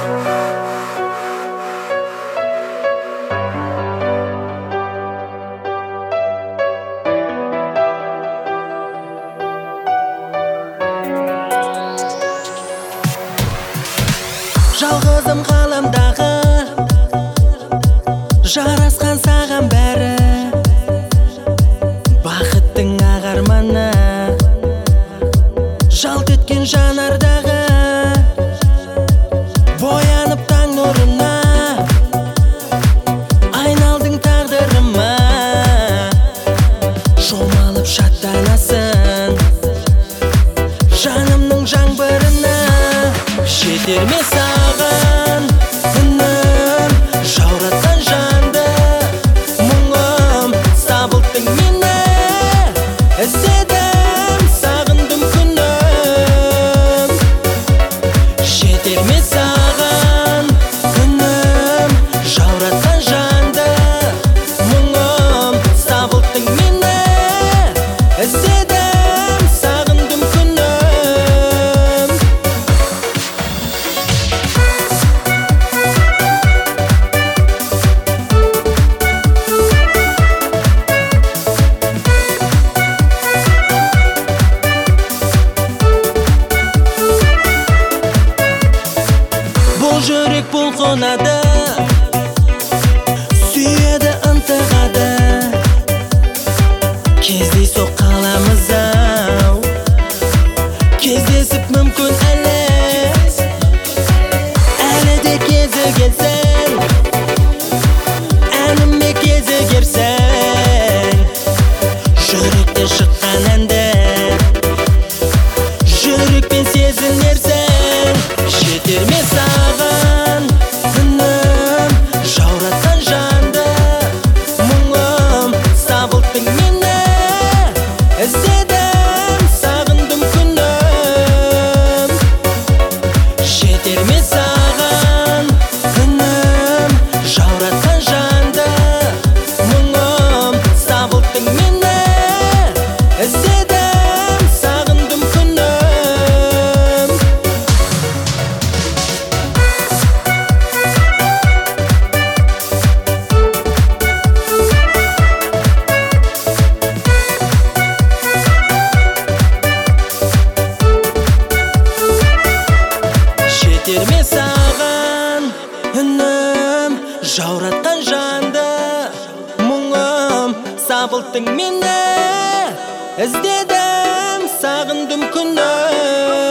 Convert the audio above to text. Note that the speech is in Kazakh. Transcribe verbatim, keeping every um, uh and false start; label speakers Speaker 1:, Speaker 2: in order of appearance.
Speaker 1: Жалғызым ғаламдағы жарасқан саған бәрі, бақыттың ағарманы жалт еткен жанардағы, боянып таң нұрына айналдың тағдырыма. Шомалып шаттанасың жанымның жаңбырына. Жетер ме саған үнім жауратқан жанды, мұңым сабылттың мені іздедім, сағындым күнім. Жетер ме саған үнім жауратқан жанды, мұңым сабылттың мені іздедім, сағындым күнім. Жүрек бұлқынады, сүйеді ынтығады, кездейсоқ қаламыз ау, кездесіп мүмкін әлі, әлі де кезі келсең, әніме кезі керсең. Жүректе шыққан әнді жүрекпен сезінерсің. Жетер ме саған үнім жауратқан жанды, мұңым сабылттың мені іздедім, сағындым күнім. Жетер ме саған үнім жауратқан жанды, мұңым сабылттың мені іздедім, сағындым күнім. Жетер ме саған үнім жауратқан жанды, мұңым сабылттың мені іздедім, сағындым күнім.